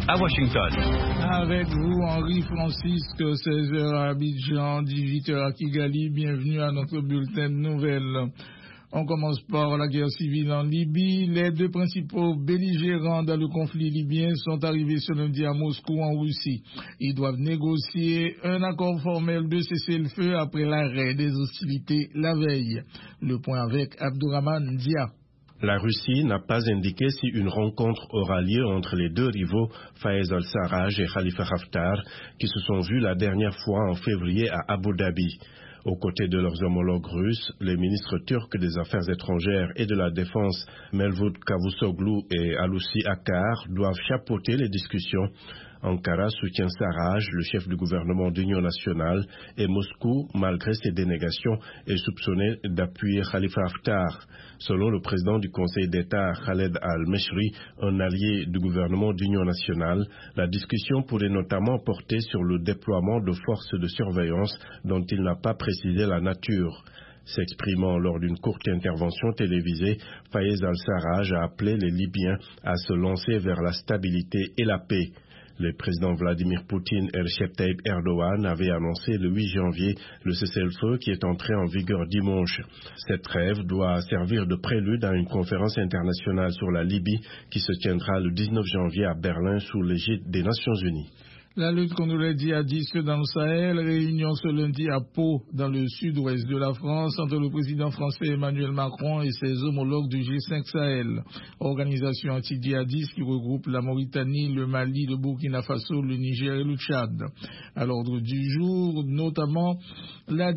à Washington. Avec vous, Henri Francisque, 16h à Abidjan, 18h à Kigali. Bienvenue à notre bulletin de nouvelles. On commence par la guerre civile en Libye. Les deux principaux belligérants dans le conflit libyen sont arrivés ce lundi à Moscou en Russie. Ils doivent négocier un accord formel de cessez-le-feu après l'arrêt des hostilités la veille. Le point avec Abdourahmane Dia. La Russie n'a pas indiqué si une rencontre aura lieu entre les deux rivaux, Fayez al-Sarraj et Khalifa Haftar, qui se sont vus la dernière fois en février à Abu Dhabi. Aux côtés de leurs homologues russes, les ministres turcs des Affaires étrangères et de la Défense, Mevlut Cavusoglu et Hulusi Akar, doivent chapeauter les discussions. Ankara soutient Sarraj, le chef du gouvernement d'union nationale, et Moscou, malgré ses dénégations, est soupçonné d'appuyer Khalifa Haftar. Selon le président du Conseil d'État, Khaled al-Meshri, un allié du gouvernement d'union nationale, la discussion pourrait notamment porter sur le déploiement de forces de surveillance dont il n'a pas précisé la nature. S'exprimant lors d'une courte intervention télévisée, Fayez al-Sarraj a appelé les Libyens à se lancer vers la stabilité et la paix. Le président Vladimir Poutine et Recep Tayyip Erdogan avaient annoncé le 8 janvier le cessez-le-feu qui est entré en vigueur dimanche. Cette trêve doit servir de prélude à une conférence internationale sur la Libye qui se tiendra le 19 janvier à Berlin sous l'égide des Nations Unies. La lutte contre les djihadistes dans le Sahel, réunion ce lundi à Pau, dans le sud-ouest de la France, entre le président français Emmanuel Macron et ses homologues du G5 Sahel, organisation anti-djihadiste qui regroupe la Mauritanie, le Mali, le Burkina Faso, le Niger et le Tchad. À l'ordre du jour, notamment la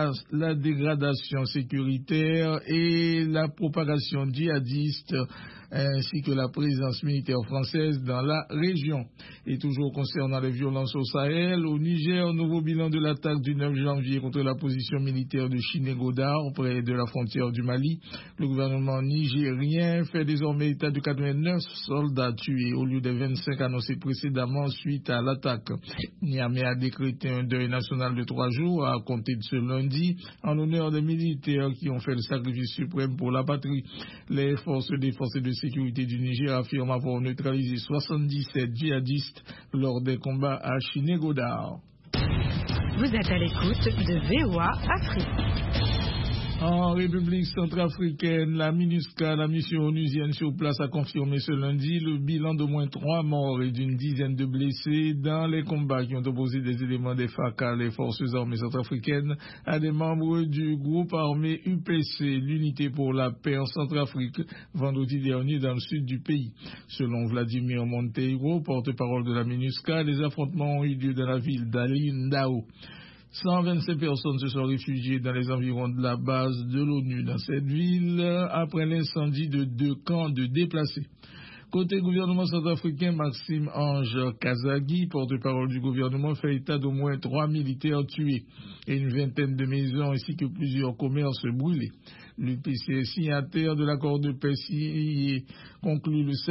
dégradation sécuritaire et la propagation djihadiste, ainsi que la présence militaire française dans la région. Et toujours concernant les violences au Sahel, au Niger, nouveau bilan de l'attaque du 9 janvier contre la position militaire de Chiné-Godard, près de la frontière du Mali. Le gouvernement nigérien fait désormais état de 89 soldats tués au lieu des 25 annoncés précédemment suite à l'attaque. Niamey a décrété un deuil national de 3 jours à compter de ce lundi en l'honneur des militaires qui ont fait le sacrifice suprême pour la patrie. Les forces de défense et de sécurité du Niger affirme avoir neutralisé 77 djihadistes lors des combats à Chiné-Godard. Vous êtes à l'écoute de VOA Afrique. En République centrafricaine, la MINUSCA, la mission onusienne sur place, a confirmé ce lundi le bilan d'au moins 3 morts et d'une dizaine de blessés dans les combats qui ont opposé des éléments des FACA, les forces armées centrafricaines, à des membres du groupe armé UPC, l'unité pour la paix en Centrafrique, vendredi dernier dans le sud du pays. Selon Vladimir Monteiro, porte-parole de la MINUSCA, les affrontements ont eu lieu dans la ville d'Ali-Ndao. 125 personnes se sont réfugiées dans les environs de la base de l'ONU dans cette ville après l'incendie de 2 camps de déplacés. Côté gouvernement centrafricain, Maxime Ange Kazagui, porte-parole du gouvernement, fait état d'au moins 3 militaires tués et une vingtaine de maisons ainsi que plusieurs commerces brûlés. L'UPC est signataire de l'accord de paix signé conclu le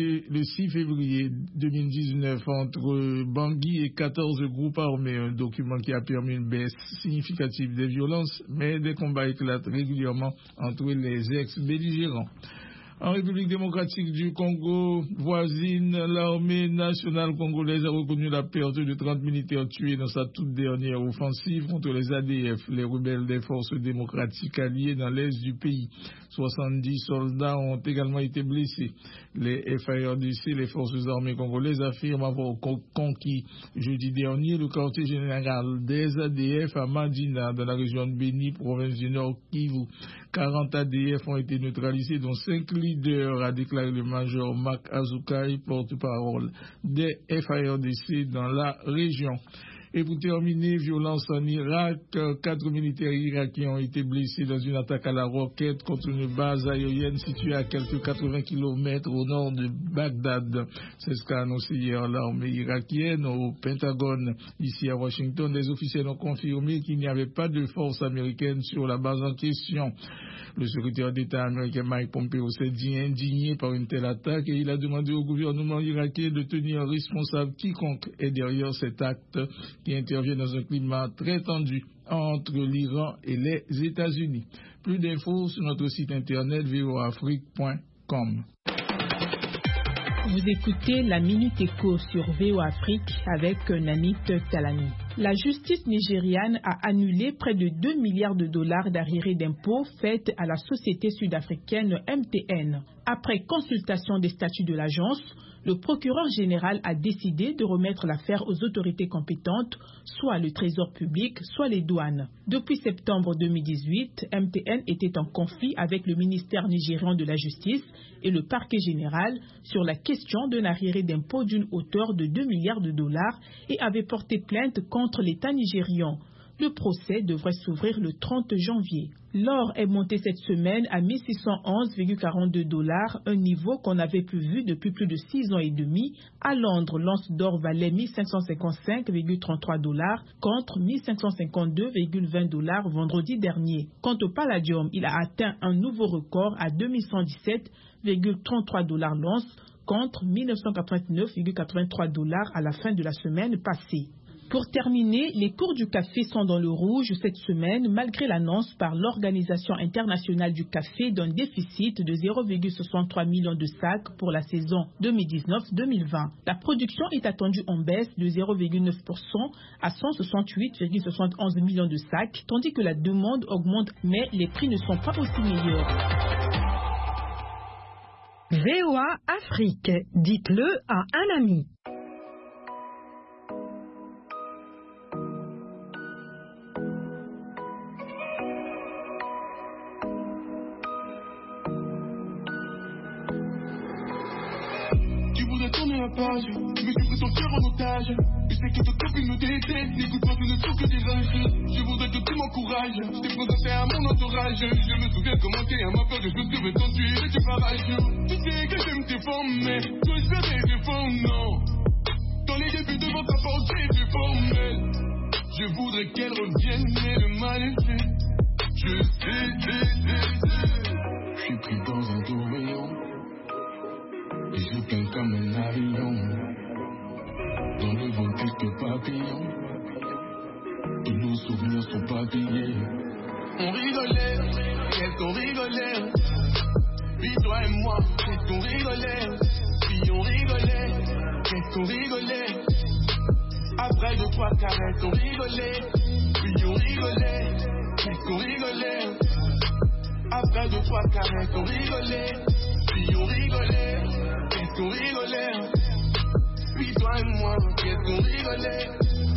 6 février 2019 entre Bangui et 14 groupes armés, un document qui a permis une baisse significative des violences, mais des combats éclatent régulièrement entre les ex-belligérants. En République démocratique du Congo voisine, l'armée nationale congolaise a reconnu la perte de 30 militaires tués dans sa toute dernière offensive contre les ADF, les rebelles des forces démocratiques alliées dans l'est du pays. 70 soldats ont également été blessés. Les FARDC, les forces armées congolaises, affirment avoir conquis jeudi dernier le quartier général des ADF à Madina, dans la région de Béni, province du Nord Kivu. 40 ADF ont été neutralisés, dont 5 leaders, a déclaré le major Mark Azukai, porte-parole des FARDC dans la région. Et pour terminer, violence en Irak, 4 militaires irakiens ont été blessés dans une attaque à la roquette contre une base aérienne située à quelques 80 km au nord de Bagdad. C'est ce qu'a annoncé hier l'armée irakienne au Pentagone. Ici à Washington, les officiels ont confirmé qu'il n'y avait pas de force américaine sur la base en question. Le secrétaire d'État américain Mike Pompeo s'est dit indigné par une telle attaque et il a demandé au gouvernement irakien de tenir responsable quiconque est derrière cet acte qui intervient dans un climat très tendu entre l'Iran et les États-Unis. Plus d'infos sur notre site internet voaafrique.com. Vous écoutez la Minute Éco sur VOA Afrique avec Nanit Talami. La justice nigériane a annulé près de 2 milliards de dollars d'arriérés d'impôts faites à la société sud-africaine MTN. Après consultation des statuts de l'agence, le procureur général a décidé de remettre l'affaire aux autorités compétentes, soit le Trésor public, soit les douanes. Depuis septembre 2018, MTN était en conflit avec le ministère nigérian de la Justice et le parquet général sur la question d'un arriéré d'impôt d'une hauteur de 2 milliards de dollars et avait porté plainte contre l'État nigérian. Le procès devrait s'ouvrir le 30 janvier. L'or est monté cette semaine à 1611,42 $, un niveau qu'on n'avait plus vu depuis plus de 6 ans et demi. À Londres, l'once d'or valait 1555,33 $ contre 1552,20 $ vendredi dernier. Quant au palladium, il a atteint un nouveau record à 2117,33 $ l'once contre 1989,83 $ à la fin de la semaine passée. Pour terminer, les cours du café sont dans le rouge cette semaine malgré l'annonce par l'Organisation internationale du café d'un déficit de 0,63 millions de sacs pour la saison 2019-2020. La production est attendue en baisse de 0,9% à 168,71 millions de sacs, tandis que la demande augmente mais les prix ne sont pas aussi meilleurs. VOA Afrique, dites-le à un ami. Tourner la page, mais je veux ton cœur en otage. Je sais que ta copine me déteste, n'écoute-moi, je ne trouve que des rages. Je voudrais que tu m'encourages, je t'ai présenté à mon entourage. Je me souviens comment t'es à ma peur de choses que je vais t'enduire et tu barrages. Tu sais que j'aime tes formes, mais toi je fais des efforts, non. Dans les débuts devant ta porte, j'ai du formel. Je voudrais qu'elle revienne, mais le mal est fait. Je sais. Je suis pris dans un tourbillon. Et je plains comme un avion. Dans le vent quelques papillons. Tous nos souvenirs sont papillés. On rigolait, qu'est-ce qu'on rigolait. Puis toi et moi, qu'est-ce qu'on rigolait. Puis on rigolait, qu'est-ce qu'on rigolait. Après 2-3 caresses, on rigolait. Puis on rigolait, qu'est-ce qu'on rigolait. Après 2-3 caresses, on rigolait. Puis on rigolait. Qu'est-ce qu'on rigolait. Puis toi et moi, qu'est-ce qu'on rigolait.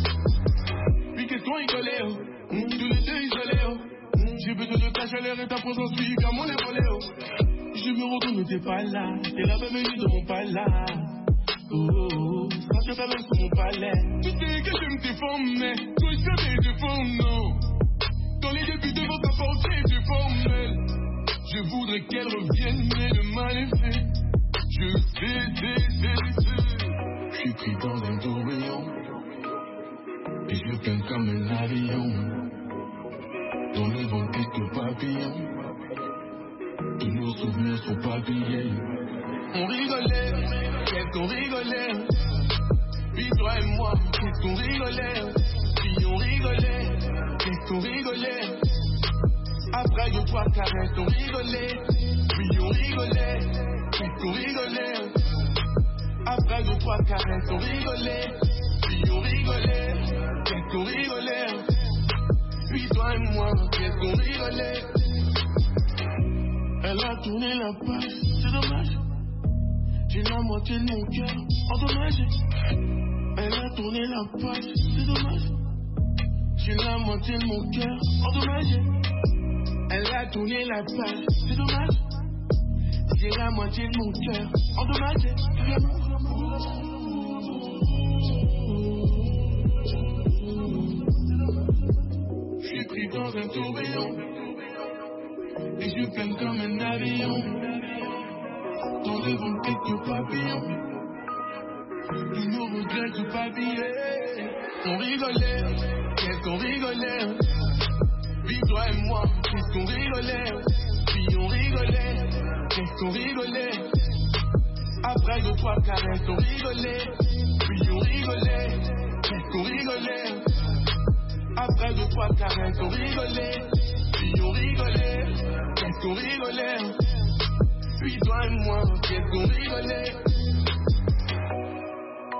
Puis qu'est-ce qu'on rigolait. Tous les deux isolés. J'ai besoin de ta chaleur et ta présence, oui, car mon épaulé. Je me retourne, mais t'es pas là. T'es la bienvenue de mon palace. Oh, parce que ta main sur mon palais. Tu sais que j'aime tes formes, mais toi je fais des efforts, non. Dans les débuts devant ta porte, j'ai du formel. Je voudrais qu'elle revienne, mais le mal est fait. Je sais. Je suis pris dans un tourbillon. Et je plains comme un avion. Dans le vent quelques papillons. Tous nos souvenirs sont papillés. On rigolait, qu'est-ce qu'on rigolait. Puis toi et moi, qu'est-ce qu'on rigolait. Puis on rigolait, qu'est-ce qu'on rigolait. Après 2-3 caresses, on rigolait. Puis on rigolait, qu'est-ce qu'on rigolait. Après 2-3 caresses, on rigolait. Puis on rigolait, qu'est-ce qu'on rigolait. Puis toi et moi, qu'est-ce qu'on rigolait. Elle a tourné la page, c'est dommage. J'ai la moitié de mon cœur endommagé. Elle a tourné la page, c'est dommage. J'ai la moitié de mon cœur endommagé. Elle a tourné la page, c'est dommage. J'ai la moitié de mon cœur endommagé. Je suis pris dans un tourbillon. Et je plains comme un avion. Dans le vent quelques papillons. Tous nos regrets sont papillés. On rigolait, qu'est-ce qu'on rigolait. Puis toi et moi, qu'est-ce qu'on rigolait. Puis on rigolait, qu'est-ce qu'on rigolait. Après 2-3 caresses, on rigolait.